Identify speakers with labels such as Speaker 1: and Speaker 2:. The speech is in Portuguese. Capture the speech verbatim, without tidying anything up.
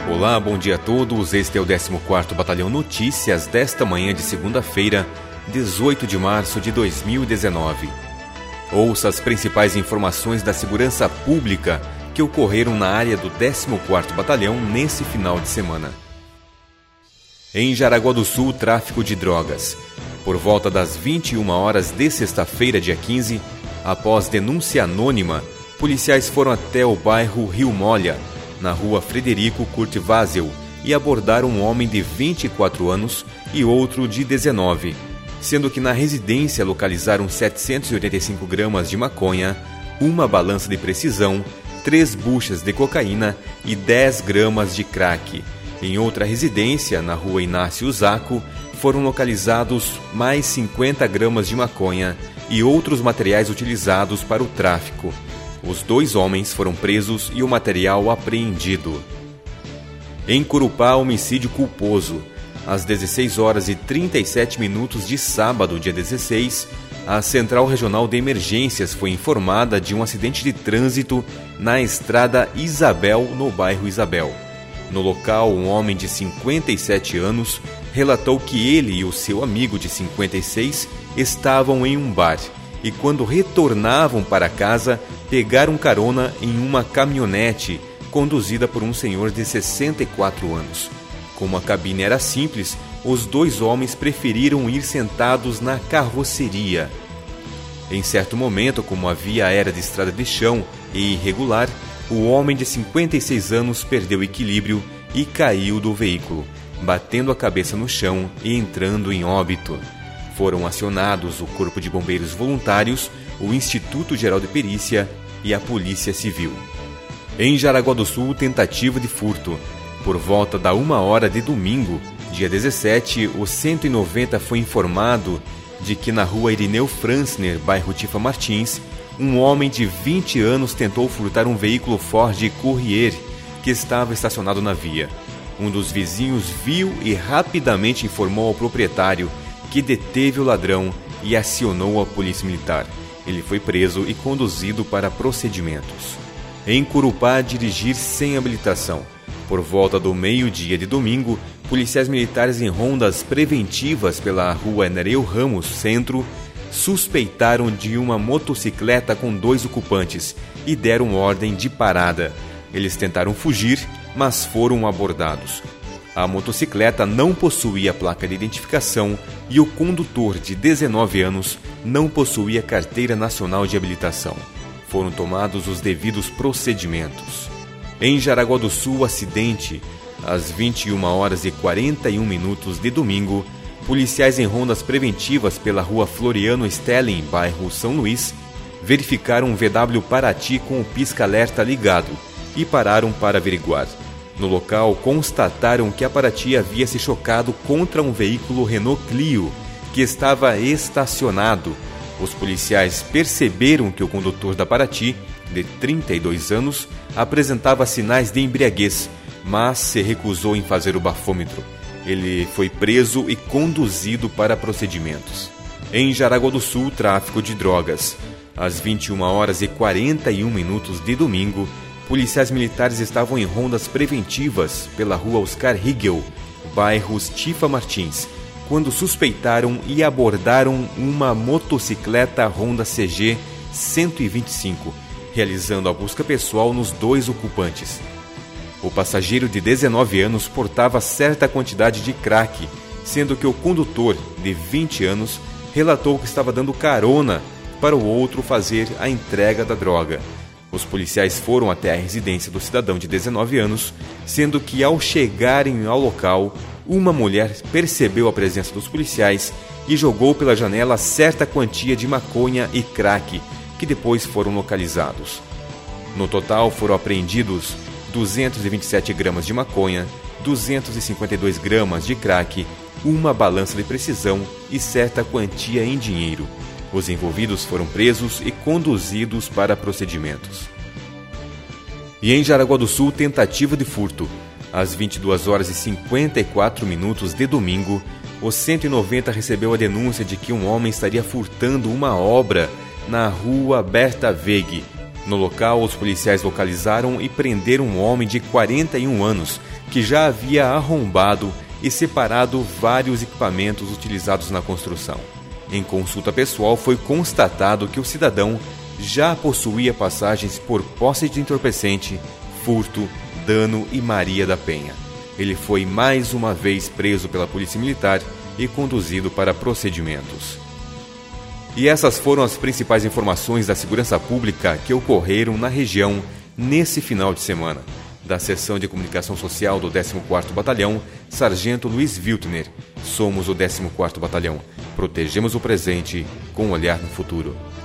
Speaker 1: Olá, bom dia a todos. Este é o décimo quarto Batalhão Notícias desta manhã de segunda-feira, dezoito de março de dois mil e dezenove. Ouça as principais informações da segurança pública que ocorreram na área do décimo quarto Batalhão nesse final de semana. Em Jaraguá do Sul, tráfico de drogas. Por volta das vinte e uma horas de sexta-feira, dia quinze, após denúncia anônima, policiais foram até o bairro Rio Molha, na rua Frederico Curtvazel, e abordaram um homem de vinte e quatro anos e outro de dezenove, sendo que na residência localizaram setecentos e oitenta e cinco gramas de maconha, uma balança de precisão, três buchas de cocaína e dez gramas de crack. Em outra residência, na rua Inácio Zaco, foram localizados mais cinquenta gramas de maconha e outros materiais utilizados para o tráfico. Os dois homens foram presos e o material apreendido. Em Corupá, homicídio culposo. Às dezesseis horas e trinta e sete minutos de sábado, dia dezesseis, a Central Regional de Emergências foi informada de um acidente de trânsito na estrada Isabel, no bairro Isabel. No local, um homem de cinquenta e sete anos relatou que ele e o seu amigo de cinquenta e seis estavam em um bar e, quando retornavam para casa, pegaram carona em uma caminhonete conduzida por um senhor de sessenta e quatro anos. Como a cabine era simples, os dois homens preferiram ir sentados na carroceria. Em certo momento, como a via era de estrada de chão e irregular, o homem de cinquenta e seis anos perdeu o equilíbrio e caiu do veículo, batendo a cabeça no chão e entrando em óbito. Foram acionados o Corpo de Bombeiros Voluntários, o Instituto Geral de Perícia e a Polícia Civil. Em Jaraguá do Sul, tentativa de furto. Por volta da uma hora de domingo, dia dezessete, o cento e noventa foi informado de que na rua Irineu Franzner, bairro Tifa Martins, um homem de vinte anos tentou furtar um veículo Ford Courier que estava estacionado na via. Um dos vizinhos viu e rapidamente informou ao proprietário, que deteve o ladrão e acionou a polícia militar. Ele foi preso e conduzido para procedimentos. Em Corupá, dirigir sem habilitação. Por volta do meio-dia de domingo, policiais militares em rondas preventivas pela rua Nereu Ramos, centro, suspeitaram de uma motocicleta com dois ocupantes e deram ordem de parada. Eles tentaram fugir, mas foram abordados. A motocicleta não possuía placa de identificação e o condutor, de dezenove anos, não possuía carteira nacional de habilitação. Foram tomados os devidos procedimentos. Em Jaraguá do Sul, acidente. Às vinte e uma horas e quarenta e um minutos de domingo, policiais em rondas preventivas pela rua Floriano Stelling, bairro São Luís, verificaram um V W Paraty com o pisca-alerta ligado e pararam para averiguar. No local, constataram que a Paraty havia se chocado contra um veículo Renault Clio, que estava estacionado. Os policiais perceberam que o condutor da Paraty, de trinta e dois anos, apresentava sinais de embriaguez, mas se recusou em fazer o bafômetro. Ele foi preso e conduzido para procedimentos. Em Jaraguá do Sul, tráfico de drogas. Às vinte e uma horas e quarenta e um minutos de domingo, policiais militares estavam em rondas preventivas pela rua Oscar Higel, bairros Tifa Martins, quando suspeitaram e abordaram uma motocicleta Honda C G cento e vinte e cinco, realizando a busca pessoal nos dois ocupantes. O passageiro de dezenove anos portava certa quantidade de crack, sendo que o condutor, de vinte anos, relatou que estava dando carona para o outro fazer a entrega da droga. Os policiais foram até a residência do cidadão de dezenove anos, sendo que, ao chegarem ao local, uma mulher percebeu a presença dos policiais e jogou pela janela certa quantia de maconha e crack, que depois foram localizados. No total, foram apreendidos duzentos e vinte e sete gramas de maconha, duzentos e cinquenta e dois gramas de crack, uma balança de precisão e certa quantia em dinheiro. Os envolvidos foram presos e conduzidos para procedimentos. E em Jaraguá do Sul, tentativa de furto. Às vinte e duas horas e cinquenta e quatro minutos de domingo, o cento e noventa recebeu a denúncia de que um homem estaria furtando uma obra na rua Berta Weg, No local, os policiais localizaram e prenderam um homem de quarenta e um anos que já havia arrombado e separado vários equipamentos utilizados na construção. Em consulta pessoal, foi constatado que o cidadão já possuía passagens por posse de entorpecente, furto, dano e Maria da Penha. Ele foi mais uma vez preso pela Polícia Militar e conduzido para procedimentos. E essas foram as principais informações da segurança pública que ocorreram na região nesse final de semana. Da Seção de Comunicação Social do décimo quarto Batalhão, Sargento Luiz Wiltner. Somos o décimo quarto Batalhão. Protegemos o presente com um olhar no futuro.